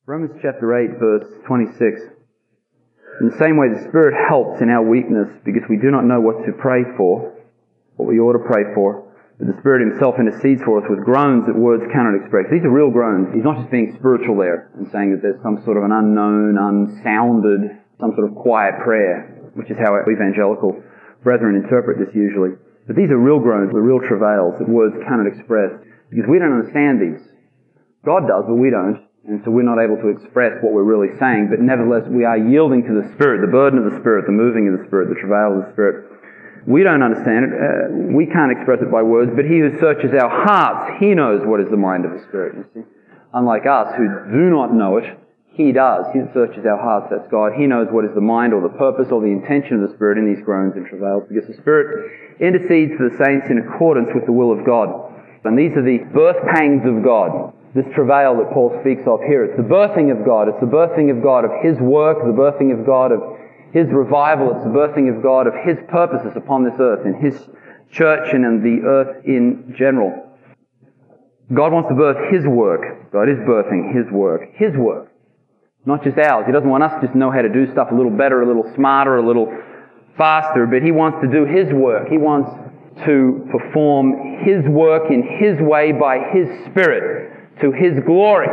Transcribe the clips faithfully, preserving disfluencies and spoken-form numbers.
Romans chapter eight, verse twenty-six. In the same way, the Spirit helps in our weakness because we do not know what to pray for, what we ought to pray for. But the Spirit Himself intercedes for us with groans that words cannot express. These are real groans. He's not just being spiritual there and saying that there's some sort of an unknown, unsounded, some sort of quiet prayer, which is how evangelical brethren interpret this usually. But these are real groans, the real travails that words cannot express, because we don't understand these. God does, but we don't. And so we're not able to express what we're really saying, but nevertheless we are yielding to the Spirit, the burden of the Spirit, the moving of the Spirit, the travail of the Spirit. We don't understand it. Uh, we can't express it by words, but He who searches our hearts, He knows what is the mind of the Spirit, you see. Unlike us, who do not know it, He does. He who searches our hearts, that's God. He knows what is the mind or the purpose or the intention of the Spirit in these groans and travails, because the Spirit intercedes for the saints in accordance with the will of God. And these are the birth pangs of God. This travail that Paul speaks of here. It's the birthing of God. It's the birthing of God of His work, the birthing of God of His revival. It's the birthing of God of His purposes upon this earth, in His church and in the earth in general. God wants to birth His work. God is birthing His work. His work. Not just ours. He doesn't want us to just know how to do stuff a little better, a little smarter, a little faster, but He wants to do His work. He wants to perform His work in His way by His Spirit, to His glory.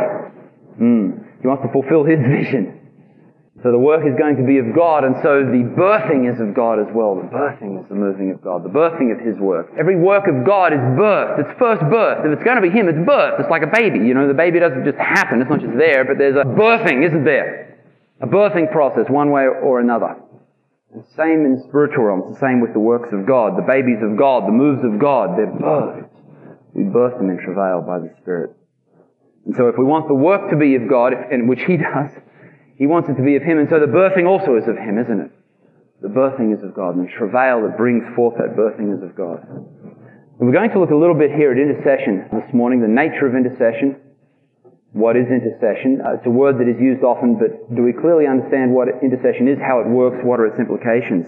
Mm. He wants to fulfill His vision. So the work is going to be of God, and so the birthing is of God as well. The birthing is the moving of God, the birthing of His work. Every work of God is birthed. It's first birth. If it's going to be Him, it's birthed. It's like a baby. You know, the baby doesn't just happen. It's not just there, but there's a birthing, isn't there? A birthing process, one way or another. The same in the spiritual realm. It's the same with the works of God, the babies of God, the moves of God. They're birthed. We birth them in travail by the Spirit. And so if we want the work to be of God, and which He does, He wants it to be of Him. And so the birthing also is of Him, isn't it? The birthing is of God. And the travail that brings forth that birthing is of God. And we're going to look a little bit here at intercession this morning, the nature of intercession. What is intercession? Uh, it's a word that is used often, but do we clearly understand what intercession is, how it works, what are its implications?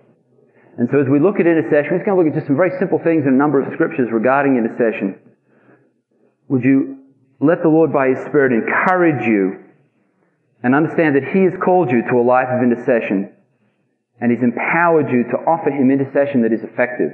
And so as we look at intercession, we're just going to look at just some very simple things in a number of scriptures regarding intercession. Would you let the Lord by His Spirit encourage you and understand that He has called you to a life of intercession and He's empowered you to offer Him intercession that is effective.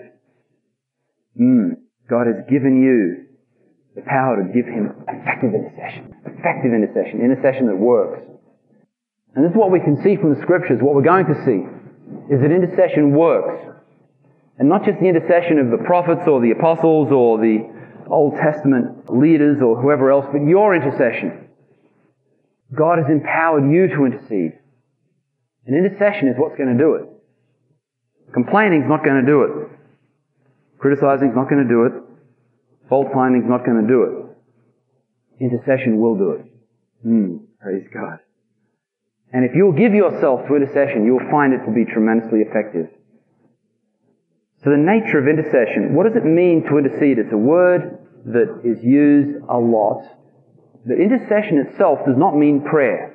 Mm. God has given you the power to give Him effective intercession. Effective intercession. Intercession that works. And this is what we can see from the Scriptures. What we're going to see is that intercession works. And not just the intercession of the prophets or the apostles or the Old Testament leaders or whoever else, but your intercession. God has empowered you to intercede. And intercession is what's going to do it. Complaining is not going to do it. Criticizing is not going to do it. Fault finding is not going to do it. Intercession will do it. Mm, praise God. And if you'll give yourself to intercession, you'll find it to be tremendously effective. So the nature of intercession, what does it mean to intercede? It's a word that is used a lot. The intercession itself does not mean prayer.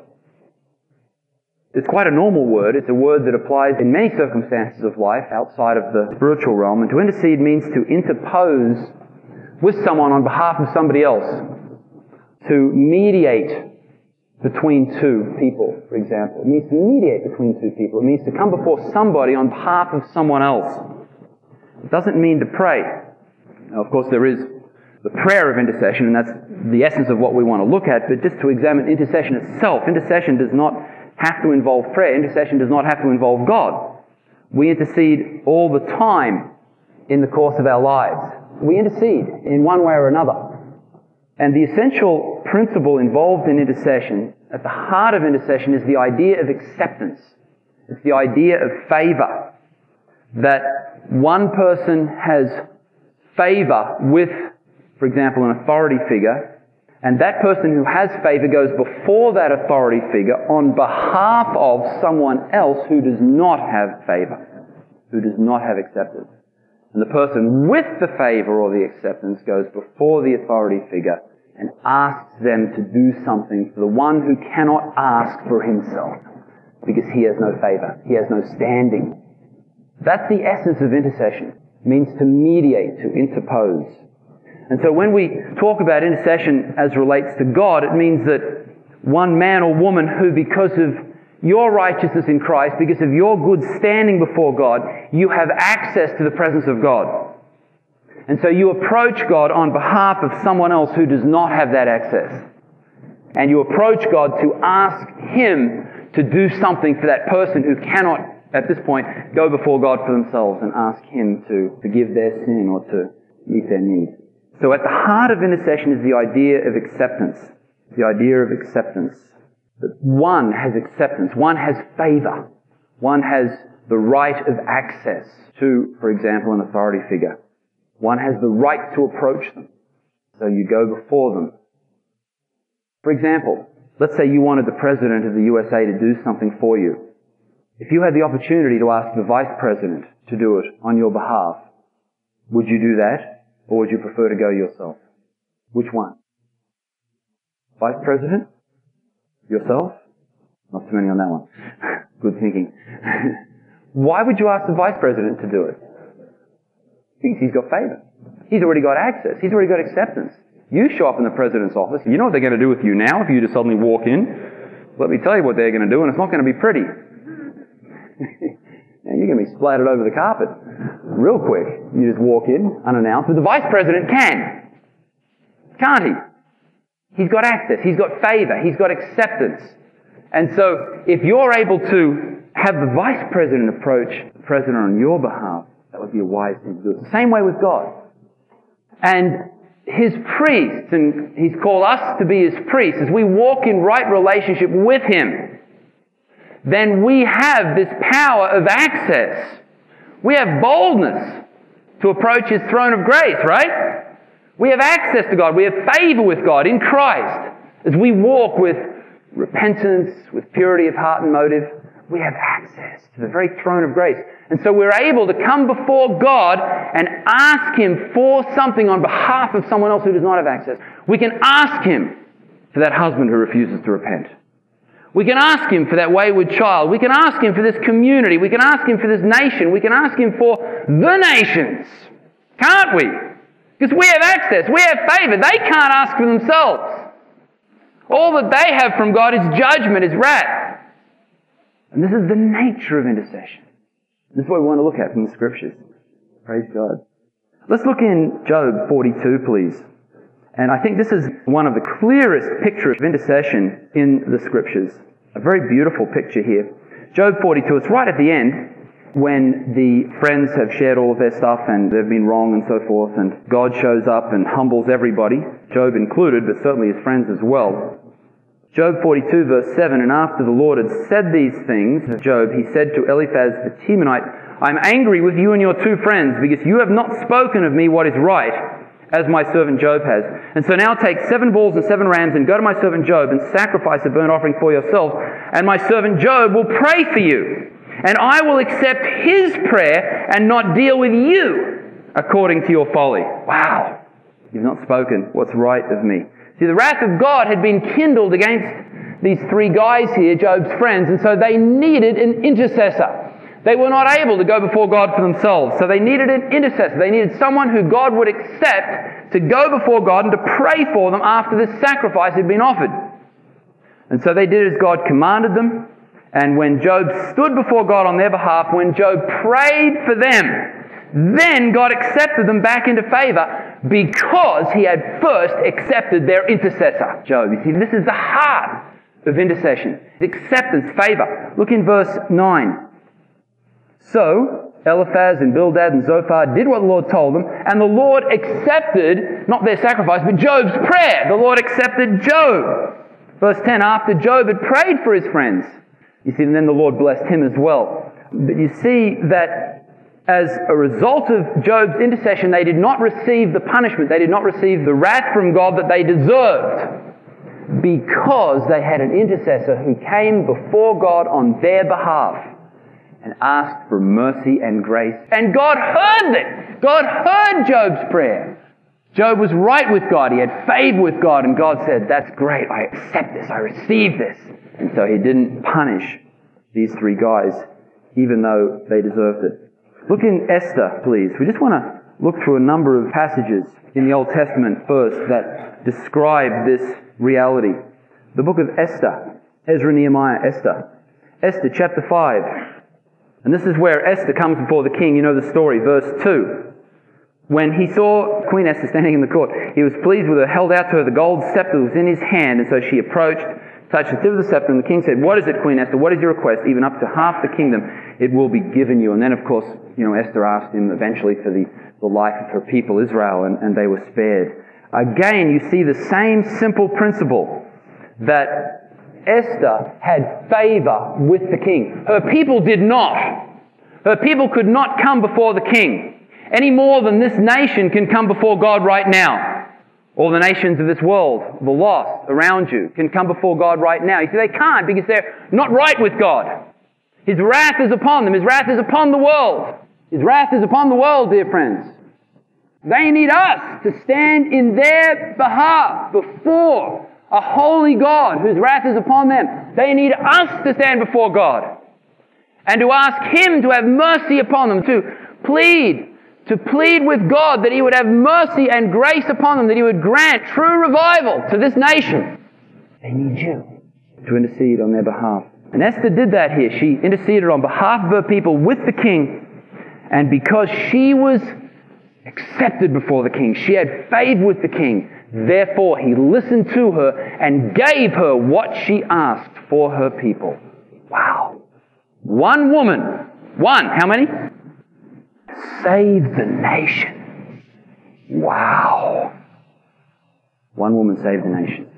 It's quite a normal word. It's a word that applies in many circumstances of life outside of the spiritual realm. And to intercede means to interpose with someone on behalf of somebody else. To mediate between two people, for example. It means to mediate between two people. It means to come before somebody on behalf of someone else. It doesn't mean to pray. Now, of course, there is the prayer of intercession, and that's the essence of what we want to look at, but just to examine intercession itself. Intercession does not have to involve prayer. Intercession does not have to involve God. We intercede all the time in the course of our lives. We intercede in one way or another. And the essential principle involved in intercession, at the heart of intercession, is the idea of acceptance. It's the idea of favor. That one person has favor with, for example, an authority figure, and that person who has favor goes before that authority figure on behalf of someone else who does not have favor, who does not have acceptance. And the person with the favor or the acceptance goes before the authority figure and asks them to do something for the one who cannot ask for himself because he has no favor, he has no standing. That's the essence of intercession. It means to mediate, to interpose. And so when we talk about intercession as relates to God, it means that one man or woman who, because of your righteousness in Christ, because of your good standing before God, you have access to the presence of God. And so you approach God on behalf of someone else who does not have that access. And you approach God to ask Him to do something for that person who cannot, at this point, go before God for themselves and ask Him to forgive their sin or to meet their need. So at the heart of intercession is the idea of acceptance. The idea of acceptance. That one has acceptance. One has favor. One has the right of access to, for example, an authority figure. One has the right to approach them. So you go before them. For example, let's say you wanted the President of the U S A to do something for you. If you had the opportunity to ask the Vice President to do it on your behalf, would you do that? Or would you prefer to go yourself? Which one? Vice President? Yourself? Not too many on that one. Good thinking. Why would you ask the Vice President to do it? Because he's got favour. He's already got access. He's already got acceptance. You show up in the President's office. You know what they're going to do with you now if you just suddenly walk in? Let me tell you what they're going to do, and it's not going to be pretty. And you're going to be splattered over the carpet real quick. You just walk in unannounced. But the Vice President can. Can't he? He's got access. He's got favour. He's got acceptance. And so if you're able to have the Vice President approach the President on your behalf, that would be a wise thing to do. It's the same way with God. And His priests, and He's called us to be His priests, as we walk in right relationship with Him, then we have this power of access. We have boldness to approach His throne of grace, right? We have access to God. We have favour with God in Christ. As we walk with repentance, with purity of heart and motive, we have access to the very throne of grace. And so we're able to come before God and ask Him for something on behalf of someone else who does not have access. We can ask Him for that husband who refuses to repent. We can ask Him for that wayward child. We can ask Him for this community. We can ask Him for this nation. We can ask Him for the nations. Can't we? Because we have access. We have favour. They can't ask for themselves. All that they have from God is judgment, is wrath. And this is the nature of intercession. This is what we want to look at from the Scriptures. Praise God. Let's look in Job forty-two, please. And I think this is one of the clearest pictures of intercession in the Scriptures. A very beautiful picture here. Job forty-two, it's right at the end when the friends have shared all of their stuff and they've been wrong and so forth, and God shows up and humbles everybody, Job included, but certainly his friends as well. Job forty-two verse seven, and after the Lord had said these things of Job, He said to Eliphaz the Temanite, I am angry with you and your two friends, because you have not spoken of me what is right, as my servant Job has. And so now take seven bulls and seven rams, and go to my servant Job, and sacrifice a burnt offering for yourself, and my servant Job will pray for you, and I will accept his prayer, and not deal with you according to your folly. Wow! You've not spoken what's right of me. See, the wrath of God had been kindled against these three guys here, Job's friends, and so they needed an intercessor. They were not able to go before God for themselves, so they needed an intercessor. They needed someone who God would accept to go before God and to pray for them after this sacrifice had been offered. And so they did as God commanded them, and when Job stood before God on their behalf, when Job prayed for them, then God accepted them back into favour, because He had first accepted their intercessor, Job. You see, this is the heart of intercession. Acceptance, favour. Look in verse nine. So, Eliphaz and Bildad and Zophar did what the Lord told them, and the Lord accepted, not their sacrifice, but Job's prayer. The Lord accepted Job. Verse ten, after Job had prayed for his friends, you see, and then the Lord blessed him as well. But you see that as a result of Job's intercession, they did not receive the punishment, they did not receive the wrath from God that they deserved, because they had an intercessor who came before God on their behalf and asked for mercy and grace. And God heard it. God heard Job's prayer. Job was right with God. He had favour with God, and God said, that's great, I accept this, I receive this. And so He didn't punish these three guys, even though they deserved it. Look in Esther, please. We just want to look through a number of passages in the Old Testament first that describe this reality. The book of Esther. Ezra, Nehemiah, Esther. Esther chapter five. And this is where Esther comes before the king. You know the story, verse two. When he saw Queen Esther standing in the court, he was pleased with her, held out to her the gold scepter that was in his hand, and so she approached, touched the tip of the scepter, and the king said, "What is it, Queen Esther? What is your request? Even up to half the kingdom, it will be given you." And then, of course, you know, Esther asked him eventually for the, the life of her people, Israel, and, and they were spared. Again, you see the same simple principle that Esther had favor with the king. Her people did not. Her people could not come before the king any more than this nation can come before God right now. All the nations of this world, the lost around you, can come before God right now. You see, they can't because they're not right with God. His wrath is upon them. His wrath is upon the world. His wrath is upon the world, dear friends. They need us to stand in their behalf before a holy God whose wrath is upon them. They need us to stand before God and to ask Him to have mercy upon them, to plead to plead with God that He would have mercy and grace upon them, that He would grant true revival to this nation. They need you to intercede on their behalf. And Esther did that here. She interceded on behalf of her people with the king, and because she was accepted before the king, she had favor with the king, therefore he listened to her and gave her what she asked for her people. Wow. One woman. One. How many? Save the nation. Wow. One woman saved the nation.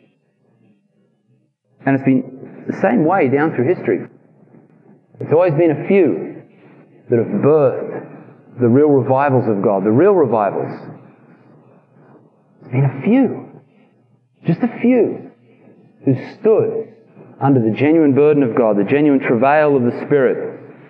And it's been the same way down through history. It's always been a few that have birthed the real revivals of God, the real revivals. It's been a few. Just a few who stood under the genuine burden of God, the genuine travail of the Spirit.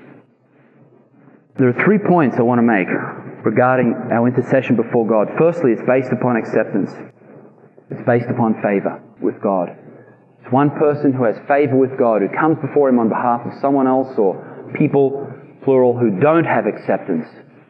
There are three points I want to make regarding our intercession before God. Firstly, it's based upon acceptance. It's based upon favor with God. It's one person who has favor with God, who comes before Him on behalf of someone else or people, plural, who don't have acceptance.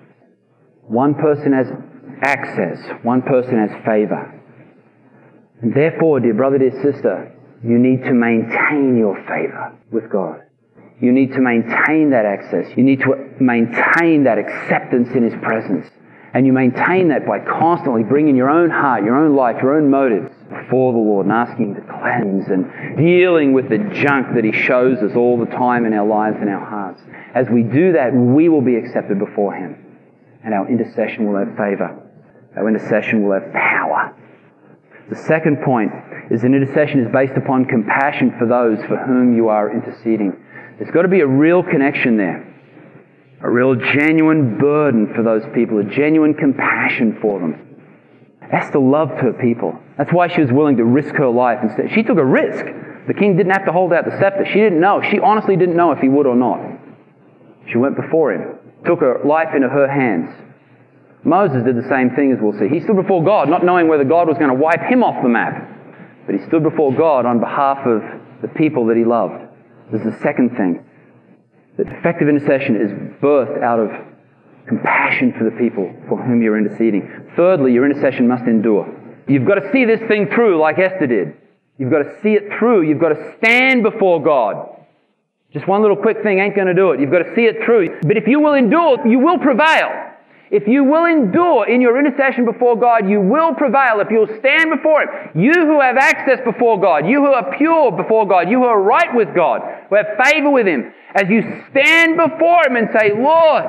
One person has access. One person has favor. And therefore, dear brother, dear sister, you need to maintain your favor with God. You need to maintain that access. You need to maintain that acceptance in His presence. And you maintain that by constantly bringing your own heart, your own life, your own motives before the Lord and asking Him to cleanse and dealing with the junk that He shows us all the time in our lives and our hearts. As we do that, we will be accepted before Him. And our intercession will have favor. Our intercession will have power. The second point is that intercession is based upon compassion for those for whom you are interceding. There's got to be a real connection there. A real genuine burden for those people. A genuine compassion for them. Esther loved her people. That's why she was willing to risk her life. Instead, she took a risk. The king didn't have to hold out the scepter. She didn't know. She honestly didn't know if he would or not. She went before him. Took her life into her hands. Moses did the same thing, as we'll see. He stood before God, not knowing whether God was going to wipe him off the map. But he stood before God on behalf of the people that he loved. This is the second thing. That effective intercession is birthed out of compassion for the people for whom you're interceding. Thirdly, your intercession must endure. You've got to see this thing through like Esther did. You've got to see it through. You've got to stand before God. Just one little quick thing ain't going to do it. You've got to see it through. But if you will endure, you will prevail. If you will endure in your intercession before God, you will prevail. If you'll stand before Him, you who have access before God, you who are pure before God, you who are right with God, who have favor with Him, as you stand before Him and say, Lord,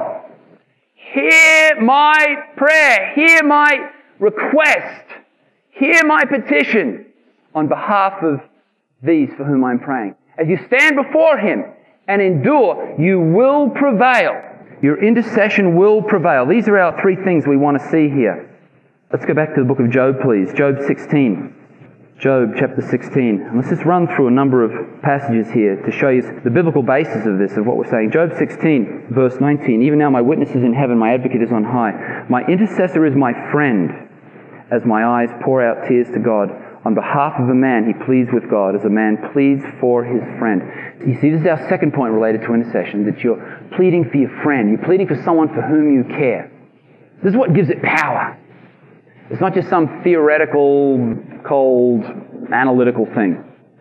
hear my prayer, hear my request, hear my petition on behalf of these for whom I'm praying. As you stand before Him and endure, you will prevail. Your intercession will prevail. These are our three things we want to see here. Let's go back to the book of Job, please. Job sixteen. Job chapter sixteen. And let's just run through a number of passages here to show you the biblical basis of this, of what we're saying. Job sixteen, verse nineteen. Even now my witness is in heaven, my advocate is on high. My intercessor is my friend, as my eyes pour out tears to God. On behalf of a man, he pleads with God as a man pleads for his friend. You see, this is our second point related to intercession, that you're pleading for your friend. You're pleading for someone for whom you care. This is what gives it power. It's not just some theoretical, cold, analytical thing.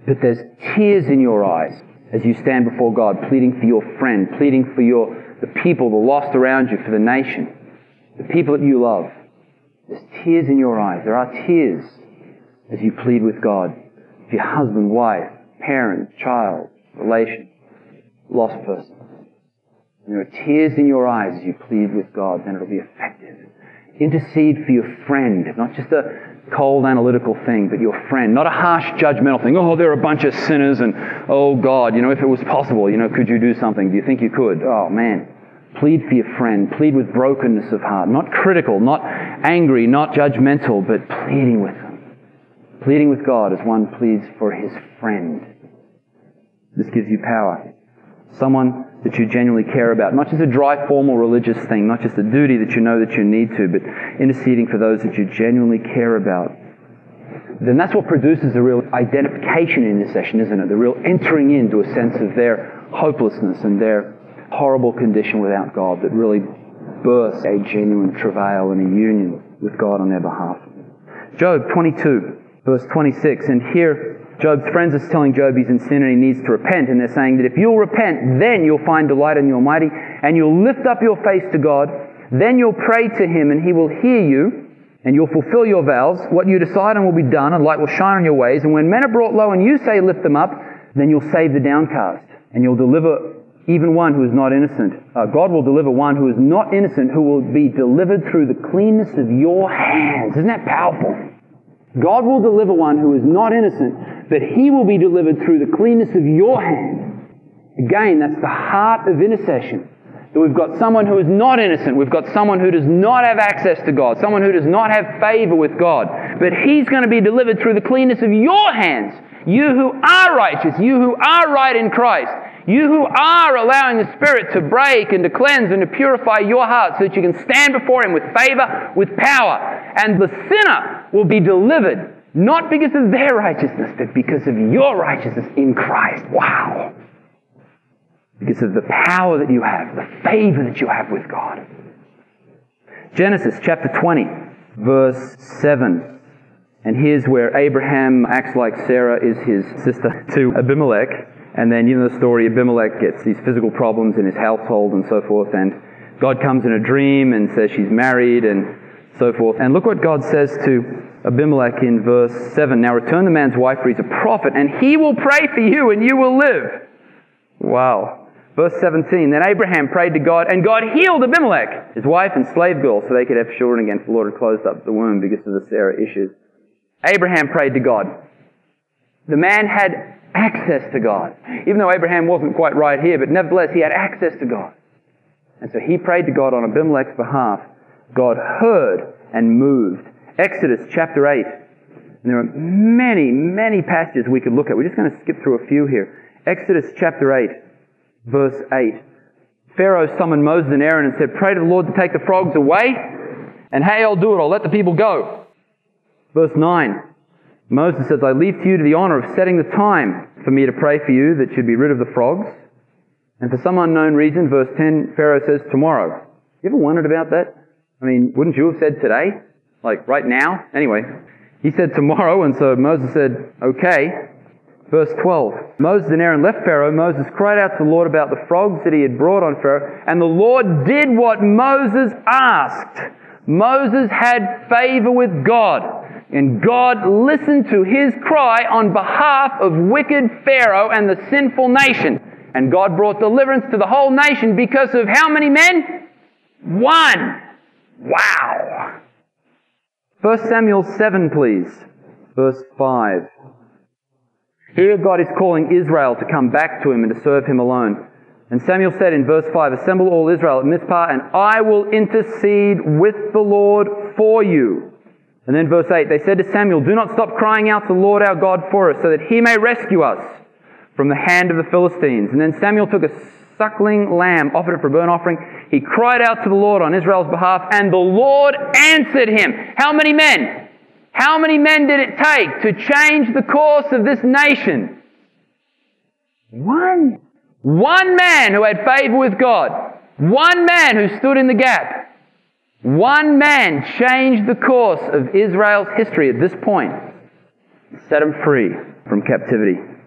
But there's tears in your eyes as you stand before God, pleading for your friend, pleading for your the people, the lost around you, for the nation, the people that you love. There's tears in your eyes. There are tears as you plead with God for your husband, wife, parent, child, relation, lost person. And there are tears in your eyes as you plead with God, then it'll be effective. Intercede for your friend, not just a cold analytical thing, but your friend, not a harsh judgmental thing. Oh, they're a bunch of sinners and, oh God, you know, if it was possible, you know, could you do something? Do you think you could? Oh man. Plead for your friend. Plead with brokenness of heart. Not critical, not angry, not judgmental, but pleading with them. Pleading with God as one pleads for his friend. This gives you power. Someone that you genuinely care about. Not just a dry, formal religious thing, not just a duty that you know that you need to, but interceding for those that you genuinely care about. Then that's what produces the real identification in intercession, isn't it? The real entering into a sense of their hopelessness and their horrible condition without God that really births a genuine travail and a union with God on their behalf. Job twenty-two, verse twenty-six, and here Job's friends are telling Job he's in sin and he needs to repent, and they're saying that if you'll repent, then you'll find delight in the Almighty, and you'll lift up your face to God, then you'll pray to Him and He will hear you, and you'll fulfill your vows. What you decide on will be done, and light will shine on your ways, and when men are brought low and you say lift them up, then you'll save the downcast, and you'll deliver even one who is not innocent. Uh, God will deliver one who is not innocent, who will be delivered through the cleanness of your hands. Isn't that powerful? God will deliver one who is not innocent, but He will be delivered through the cleanness of your hand. Again, that's the heart of intercession. That we've got someone who is not innocent. We've got someone who does not have access to God. Someone who does not have favor with God. But He's going to be delivered through the cleanness of your hands. You who are righteous. You who are right in Christ. You who are allowing the Spirit to break and to cleanse and to purify your heart so that you can stand before Him with favor, with power. And the sinner will be delivered, not because of their righteousness, but because of your righteousness in Christ. Wow. Because of the power that you have, the favor that you have with God. Genesis chapter twenty, verse seven. And here's where Abraham acts like Sarah is his sister to Abimelech. And then, you know the story, Abimelech gets these physical problems in his household and so forth. And God comes in a dream and says she's married and so forth. And look what God says to Abimelech in verse seven. Now return the man's wife, for he's a prophet, and he will pray for you and you will live. Wow. Verse seventeen, then Abraham prayed to God, and God healed Abimelech, his wife and slave girl, so they could have children again, for the Lord had closed up the womb because of the Sarah issues. Abraham prayed to God. The man had access to God. Even though Abraham wasn't quite right here, but nevertheless he had access to God. And so he prayed to God on Abimelech's behalf. God heard and moved. Exodus chapter eight. And there are many, many passages we could look at. We're just going to skip through a few here. Exodus chapter eight, verse eight. Pharaoh summoned Moses and Aaron and said, pray to the Lord to take the frogs away. And hey, I'll do it. I'll let the people go. Verse nine. Moses says, I leave to you to the honor of setting the time for me to pray for you that should be rid of the frogs. And for some unknown reason, verse ten, Pharaoh says, tomorrow. You ever wondered about that? I mean, wouldn't you have said today? Like right now? Anyway, he said tomorrow, and so Moses said, okay. Verse twelve, Moses and Aaron left Pharaoh. Moses cried out to the Lord about the frogs that he had brought on Pharaoh, and the Lord did what Moses asked. Moses had favor with God. And God listened to his cry on behalf of wicked Pharaoh and the sinful nation. And God brought deliverance to the whole nation because of how many men? One. Wow. First Samuel seven, please. Verse five. Here God is calling Israel to come back to Him and to serve Him alone. And Samuel said in verse five, assemble all Israel at Mizpah, and I will intercede with the Lord for you. And then verse eight, they said to Samuel, do not stop crying out to the Lord our God for us, so that He may rescue us from the hand of the Philistines. And then Samuel took a suckling lamb, offered it for a burnt offering. He cried out to the Lord on Israel's behalf, and the Lord answered him. How many men? How many men did it take to change the course of this nation? One. One man who had favor with God. One man who stood in the gap. One man changed the course of Israel's history at this point. Set them free from captivity.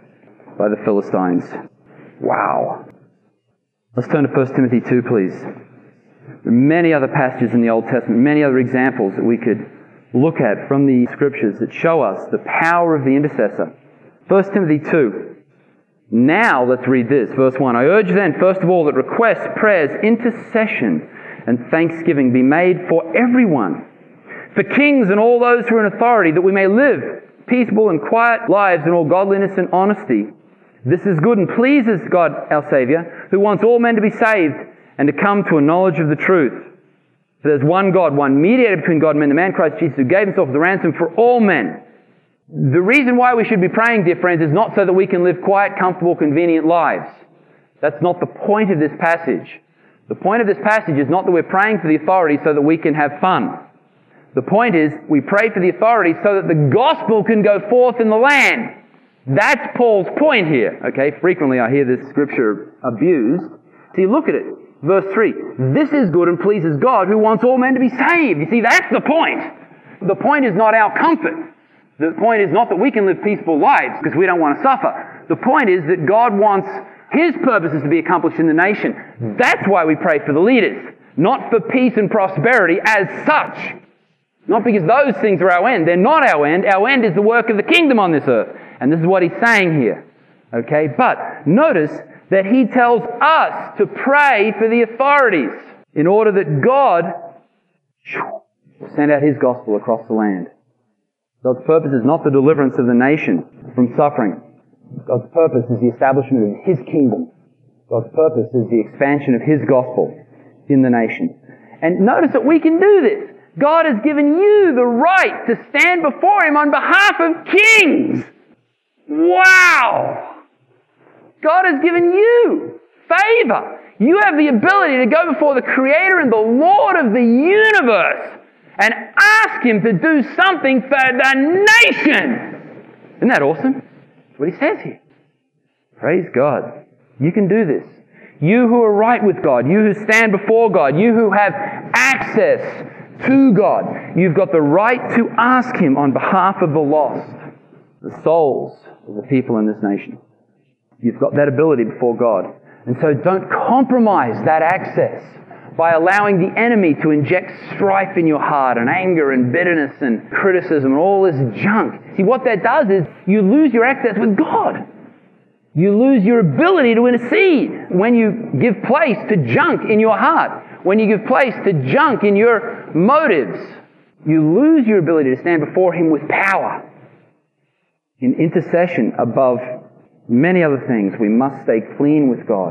by the Philistines. Wow. Let's turn to First Timothy two, please. There are many other passages in the Old Testament, many other examples that we could look at from the Scriptures that show us the power of the intercessor. First Timothy two. Now let's read this, verse one. I urge then, first of all, that requests, prayers, intercession, and thanksgiving be made for everyone, for kings and all those who are in authority, that we may live peaceable and quiet lives in all godliness and honesty. This is good and pleases God our Saviour, who wants all men to be saved and to come to a knowledge of the truth. For there's one God, one mediator between God and men, the man Christ Jesus, who gave himself as a ransom for all men. The reason why we should be praying, dear friends, is not so that we can live quiet, comfortable, convenient lives. That's not the point of this passage. The point of this passage is not that we're praying for the authorities so that we can have fun. The point is, we pray for the authorities so that the gospel can go forth in the land. That's Paul's point here. Okay, frequently I hear this scripture abused. See, look at it. Verse three. This is good and pleases God, who wants all men to be saved. You see, that's the point. The point is not our comfort. The point is not that we can live peaceful lives because we don't want to suffer. The point is that God wants His purposes to be accomplished in the nation. That's why we pray for the leaders. Not for peace and prosperity as such. Not because those things are our end. They're not our end. Our end is the work of the kingdom on this earth. And this is what he's saying here. Okay? But notice that he tells us to pray for the authorities in order that God will send out His gospel across the land. God's purpose is not the deliverance of the nation from suffering. God's purpose is the establishment of His kingdom. God's purpose is the expansion of His gospel in the nation. And notice that we can do this. God has given you the right to stand before Him on behalf of kings. Wow! God has given you favor. You have the ability to go before the Creator and the Lord of the universe and ask Him to do something for the nation. Isn't that awesome? That's what He says here. Praise God. You can do this. You who are right with God, you who stand before God, you who have access to God, you've got the right to ask Him on behalf of the lost, the souls of the people in this nation. You've got that ability before God. And so don't compromise that access by allowing the enemy to inject strife in your heart and anger and bitterness and criticism and all this junk. See, what that does is you lose your access with God. You lose your ability to intercede when you give place to junk in your heart. When you give place to junk in your motives, you lose your ability to stand before Him with power. In intercession, above many other things, we must stay clean with God.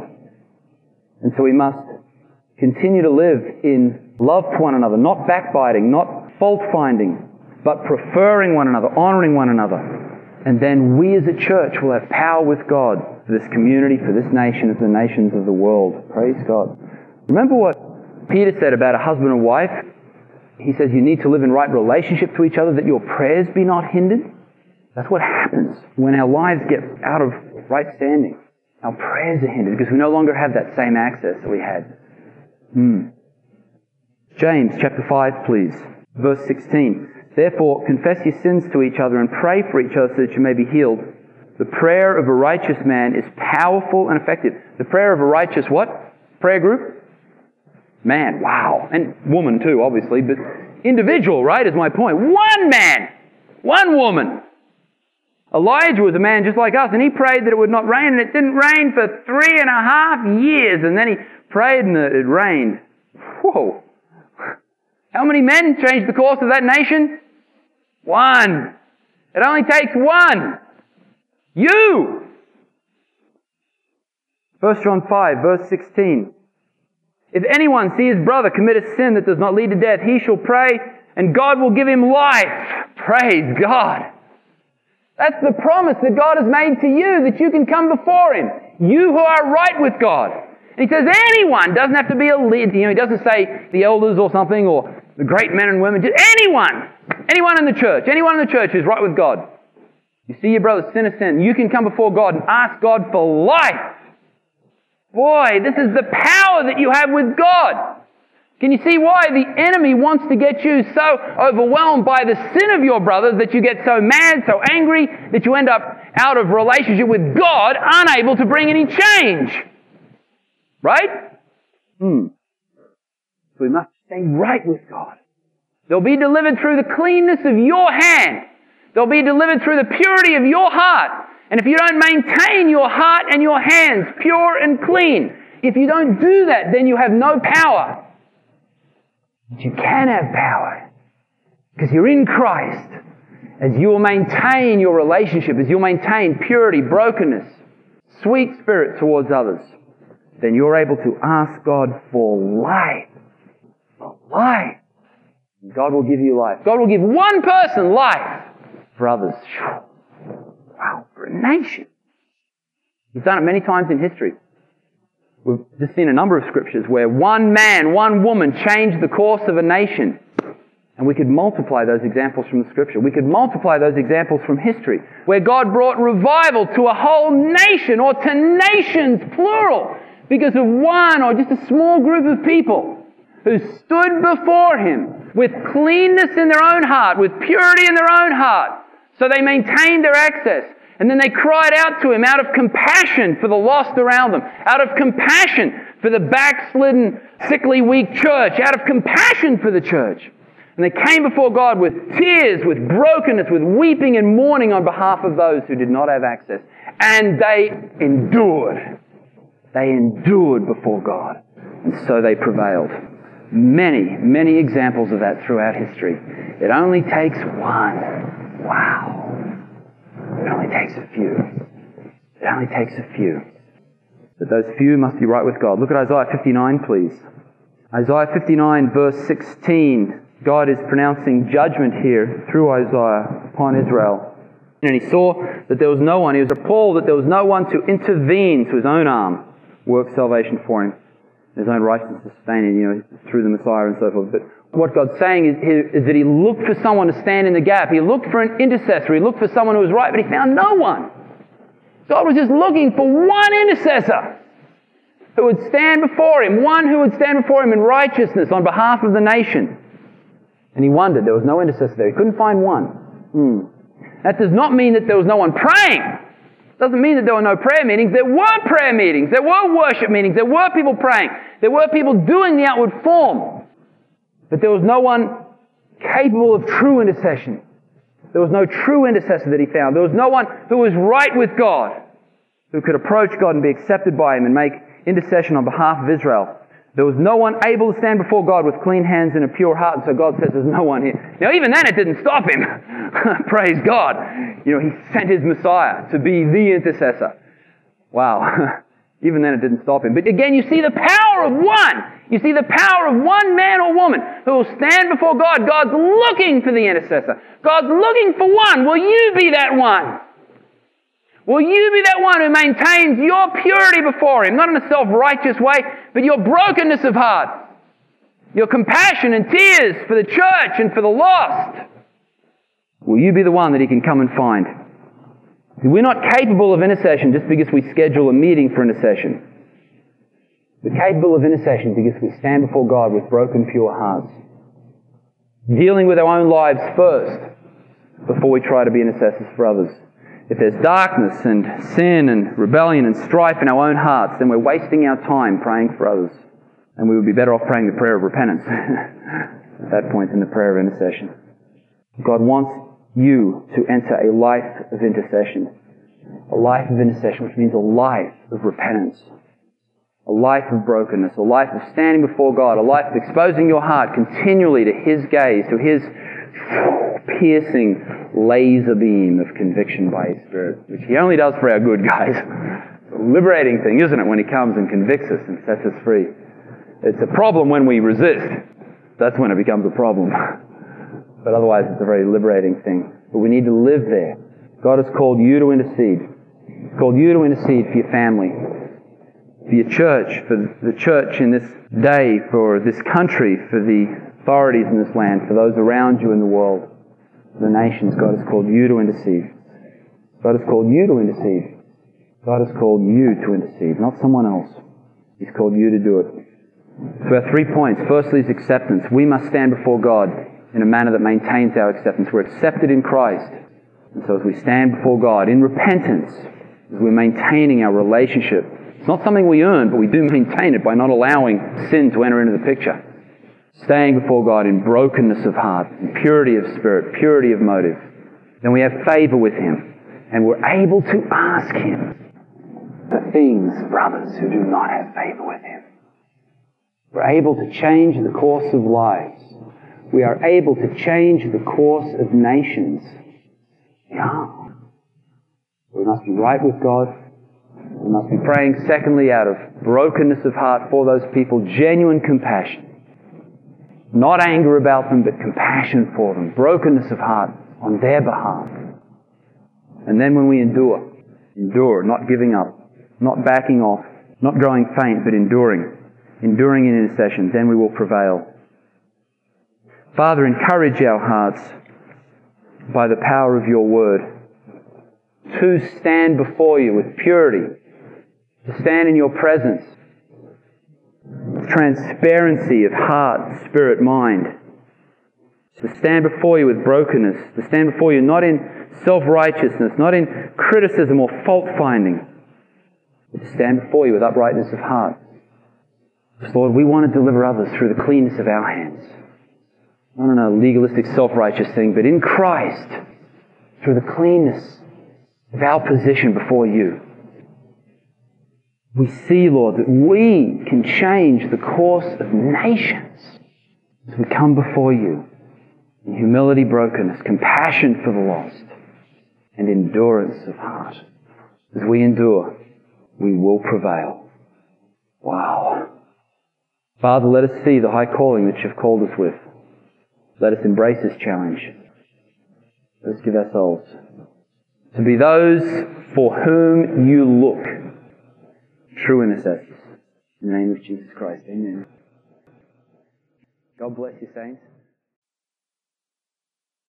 And so we must continue to live in love to one another, not backbiting, not fault-finding, but preferring one another, honoring one another. And then we as a church will have power with God for this community, for this nation, for the nations of the world. Praise God. Remember what Peter said about a husband and wife? He says you need to live in right relationship to each other, that your prayers be not hindered. That's what happens when our lives get out of right standing. Our prayers are hindered because we no longer have that same access that we had. Hmm. James chapter five, please. Verse sixteen. Therefore, confess your sins to each other and pray for each other so that you may be healed. The prayer of a righteous man is powerful and effective. The prayer of a righteous what? Prayer group? Man, wow. And woman too, obviously, but individual, right, is my point. One man! One woman! Elijah was a man just like us, and he prayed that it would not rain, and it didn't rain for three and a half years, and then he prayed and it rained. Whoa! How many men changed the course of that nation? One. It only takes one. You! First John five, verse sixteen. If anyone see his brother commit a sin that does not lead to death, he shall pray, and God will give him life. Praise God. That's the promise that God has made to you, that you can come before Him. You who are right with God. And He says anyone, doesn't have to be a leader. You know, He doesn't say the elders or something, or the great men and women. Just anyone. Anyone in the church. Anyone in the church who's right with God. You see your brother sin a sin. You can come before God and ask God for life. Boy, this is the power that you have with God. Can you see why the enemy wants to get you so overwhelmed by the sin of your brothers that you get so mad, so angry, that you end up out of relationship with God, unable to bring any change? Right? Hmm. So we must stay right with God. They'll be delivered through the cleanness of your hand. They'll be delivered through the purity of your heart. And if you don't maintain your heart and your hands pure and clean, if you don't do that, then you have no power. But you can have power because you're in Christ. As you will maintain your relationship, as you'll maintain purity, brokenness, sweet spirit towards others, then you're able to ask God for life. For life. God will give you life. God will give one person life for others. Wow, for a nation. He's done it many times in history. We've just seen a number of scriptures where one man, one woman changed the course of a nation. And we could multiply those examples from the Scripture. We could multiply those examples from history, where God brought revival to a whole nation, or to nations, plural, because of one or just a small group of people who stood before Him with cleanness in their own heart, with purity in their own heart. So they maintained their access. And then they cried out to Him out of compassion for the lost around them, out of compassion for the backslidden, sickly, weak church, out of compassion for the church. And they came before God with tears, with brokenness, with weeping and mourning on behalf of those who did not have access. And they endured. They endured before God. And so they prevailed. Many, many examples of that throughout history. It only takes one. Wow. It only takes a few. It only takes a few. But those few must be right with God. Look at Isaiah fifty-nine, please. Isaiah fifty-nine, verse sixteen. God is pronouncing judgment here through Isaiah upon Israel. And he saw that there was no one. He was appalled that there was no one to intervene to his own arm, work salvation for him, his own righteousness to sustain him, you know, through the Messiah and so forth. But what God's saying is, is that He looked for someone to stand in the gap. He looked for an intercessor. He looked for someone who was right, but He found no one. God was just looking for one intercessor who would stand before Him, one who would stand before Him in righteousness on behalf of the nation. And He wondered, there was no intercessor there. He couldn't find one. Hmm. That does not mean that there was no one praying. It doesn't mean that there were no prayer meetings. There were prayer meetings. There were worship meetings. There were people praying. There were people doing the outward form. But there was no one capable of true intercession. There was no true intercessor that He found. There was no one who was right with God, who could approach God and be accepted by Him and make intercession on behalf of Israel. There was no one able to stand before God with clean hands and a pure heart, and so God says there's no one here. Now even then it didn't stop Him. Praise God. You know, He sent His Messiah to be the intercessor. Wow. Even then it didn't stop Him. But again, you see the power of one. You see the power of one man or woman who will stand before God. God's looking for the intercessor. God's looking for one. Will you be that one? Will you be that one who maintains your purity before Him, not in a self-righteous way, but your brokenness of heart, your compassion and tears for the church and for the lost? Will you be the one that He can come and find? We're not capable of intercession just because we schedule a meeting for intercession. We're capable of intercession because we stand before God with broken, pure hearts, dealing with our own lives first before we try to be intercessors for others. If there's darkness and sin and rebellion and strife in our own hearts, then we're wasting our time praying for others. And we would be better off praying the prayer of repentance at that point than the prayer of intercession. God wants you to enter a life of intercession. A life of intercession, which means a life of repentance. A life of brokenness. A life of standing before God. A life of exposing your heart continually to His gaze, to His piercing laser beam of conviction by His Spirit, which He only does for our good, guys. It's a liberating thing, isn't it, when He comes and convicts us and sets us free. It's a problem when we resist. That's when it becomes a problem. But otherwise it's a very liberating thing. But we need to live there. God has called you to intercede. He's called you to intercede for your family, for your church, for the church in this day, for this country, for the authorities in this land, for those around you in the world, the nations. God has called you to intercede. God has called you to intercede. God has called you to intercede, not someone else. He's called you to do it. So our three points. Firstly is acceptance. We must stand before God in a manner that maintains our acceptance. We're accepted in Christ. And so as we stand before God in repentance, as we're maintaining our relationship, it's not something we earn, but we do maintain it by not allowing sin to enter into the picture. Staying before God in brokenness of heart, in purity of spirit, purity of motive. Then we have favor with Him. And we're able to ask Him the things, brothers, who do not have favor with Him. We're able to change the course of lives. We are able to change the course of nations. We are. We must be right with God. We must be praying, secondly, out of brokenness of heart for those people, genuine compassion. Not anger about them, but compassion for them. Brokenness of heart on their behalf. And then when we endure, endure, not giving up, not backing off, not growing faint, but enduring. Enduring in intercession, then we will prevail. Father, encourage our hearts by the power of Your Word to stand before You with purity, to stand in Your presence, with transparency of heart, spirit, mind, to stand before You with brokenness, to stand before You not in self-righteousness, not in criticism or fault-finding, but to stand before You with uprightness of heart. Because, Lord, we want to deliver others through the cleanness of our hands. Not in a legalistic, self-righteous thing, but in Christ, through the cleanness of our position before You. We see, Lord, that we can change the course of nations as we come before You in humility, brokenness, compassion for the lost, and endurance of heart. As we endure, we will prevail. Wow. Father, let us see the high calling that You've called us with. Let us embrace this challenge. Let us give ourselves to be those for whom You look. True intercessors. In the name of Jesus Christ. Amen. God bless you, saints.